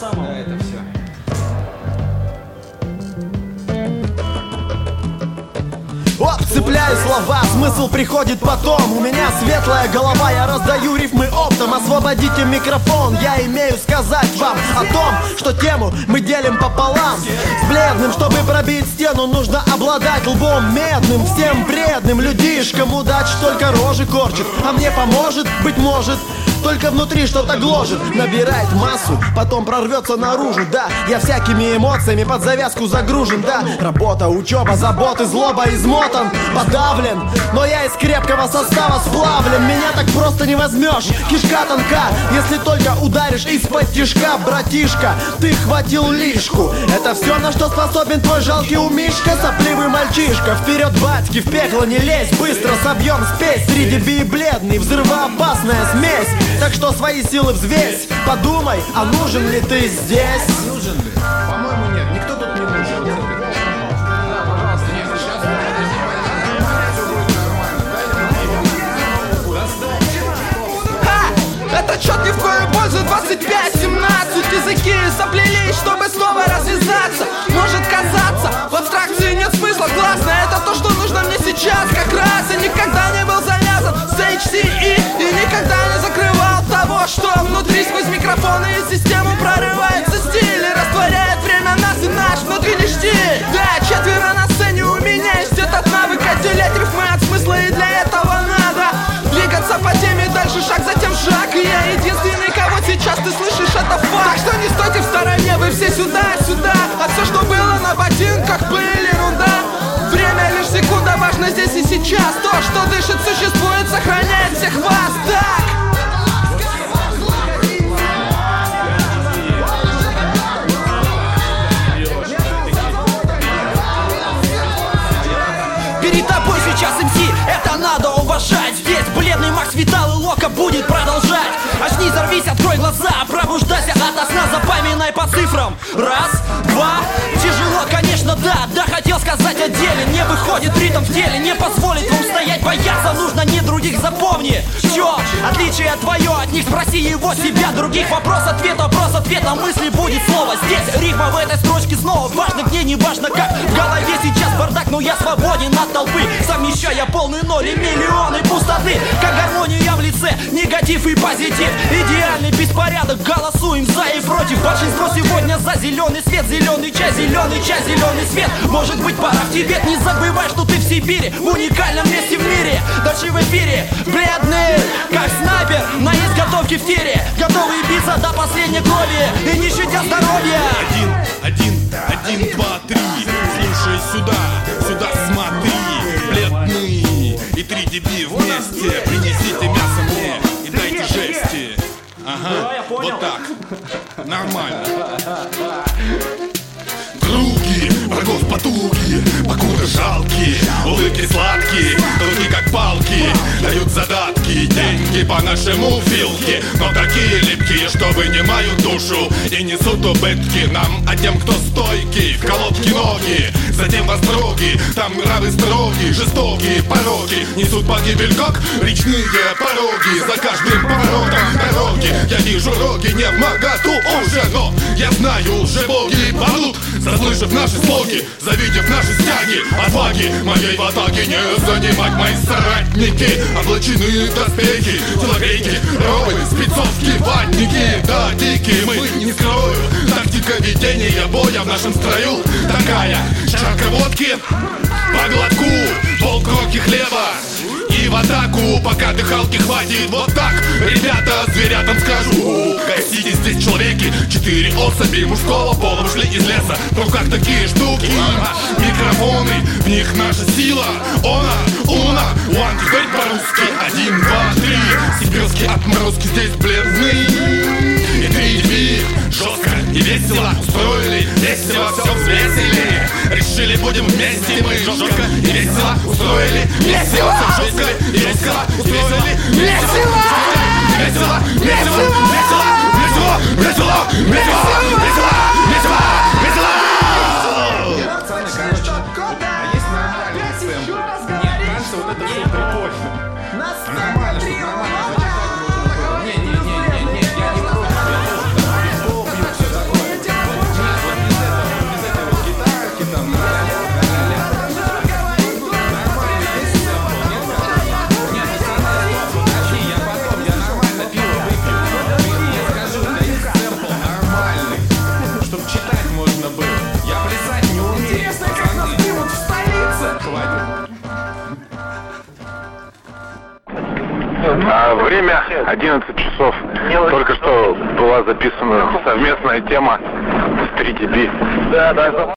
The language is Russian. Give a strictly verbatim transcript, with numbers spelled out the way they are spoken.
самом. Да, это все. Оп, цепляю слова, смысл приходит потом. У меня светлая голова, я раздаю рифмы оптом. Освободите микрофон, я имею сказать вам о том, что тему мы делим пополам. С бледным, чтобы пробить стену, нужно обладать лбом медным. Всем бредным людишкам удача только рожи корчит. А мне поможет, быть может, только внутри что-то гложет. Набирает массу, потом прорвется наружу. Да, я всякими эмоциями под завязку загружен. Да, работа, учеба, заботы, злоба, измотан, подавлен. Но я из крепкого состава сплавлен. Меня так просто не возьмешь, кишка тонка. Если только ударишь из-под тишка, братишка, ты хватил лишку. Это все, на что способен твой жалкий умишка. Сопливый мальчишка, вперед, батьки, в пекло не лезь. Быстро собьем спесь, среди би бледный, взрывоопасная смесь. Так что свои силы взвесь, подумай, а нужен ли ты здесь? Нужен ли? По-моему, нет, никто тут не нужен. Да, пожалуйста, нет, сейчас Ха! Этот счет ни в кою пользу двадцать пять семнадцать. Языки соплелись, чтобы снова развязаться. Может казаться, в абстракции нет смысла. Классно, это то, что нужно мне сейчас. Как раз я никогда не был завязан с эйч си и И никогда не закрывал того, что внутри сквозь микрофоны и систему прорывается стиль и растворяет время нас и наш внутренний штиль. Да, четверо на сцене, у меня есть этот навык отделять рифмы от смысла, и для этого надо двигаться по теме дальше, шаг за тем шаг. И я единственный, кого сейчас ты слышишь, это факт. Так что не стойте в стороне, вы все сюда, сюда. А все, что было на ботинках, пыль, ерунда. Время лишь секунда, важно здесь и сейчас. То, что дышит, существует, сохраняет всех вас. Так! Перед тобой сейчас эм си, это надо уважать. Здесь бледный Макс Витал и Лока будет продолжать. Очнись, взорвись, открой глаза, пробуждайся ото сна, запоминай по цифрам. Раз, два, тяжело, конечно, да. Да, хотел сказать о деле, не выходит ритм в теле. Не позволит вам стоять, бояться нужно не других, запомни. Чё, отличие твое от них, спроси его себя. Других вопрос-ответ, вопрос-ответ, на мысли будет слово. Здесь рифма в этой строчке снова. Важно где, не важно как. В голове сейчас бардак, но я свободен от толпы, совмещая полный ноль и миллионы пустоты. Как гармония в лице, негатив и позитив. Идеальный беспорядок, голосуем за и против. Большинство сегодня за зеленый свет, зеленый чай, зеленый чай, зеленый свет. Может быть, пора в Тибет, не забывай, что ты в Сибири, в уникальном месте в мире. Дальше в эфире, бледный, как снайпер, на изготовке в тире, готовы биться до последней крови и не щадя здоровья. Один, один, один, два, три. Слушай сюда, сюда смотри. Бледный и три деби вместе. Принесите мясо мне и дайте жести. Ага, вот так. Нормально. Круги, врагов потуги, покуда жалкие, улыбки сладкие, руки как палки, дают задатки, деньги по нашему вилке, но такие липкие, что вынимают душу и несут убытки нам, а тем, кто стойкий, в колодки ноги, затем во строги, там нравы строгие, жестокие пороги, несут погибель, как речные пороги, за каждым поворотом дороги, я вижу роги не в моготу уже, но я знаю, уже боги падут, заслышав наши слоги, завидев наши стяги, отваги моей ватаги не занимать мои соратники, облачены в доспехи, человеки, ровы, спецовские ватники, да, дикие мы не скрою, тактика ведения боя в нашем строю такая, чарка водки, по глотку, полкроки хлеба и в атаку, пока дыхалки хватит. Вот так, ребята, зверятам скажу, гасите здесь человеки, четыре особи мужского пола вышли из леса, в руках такие штуки, микрофоны, в них наша сила. Она, уна, one, теперь по-русски. Один, два, три, сибирские отморозки здесь бледные. И три деби, жестко и весело устроили, весело все взвесили. Решили, будем вместе мы, жестко и весело устроили, весело, жестко и весело устроили, весело, весело, весело, весело, весело, весело, весело, весело, весело, весело. Пацаны, короче, а есть нормальный темп. Нет, кажется, вот это все прикольно. Нормально, что нормально. Не-не-не-не-не, я не против. Я тоже там бейсбол бью, все такое. А время одиннадцать часов. Только что была записана совместная тема с три ди би. Да, да.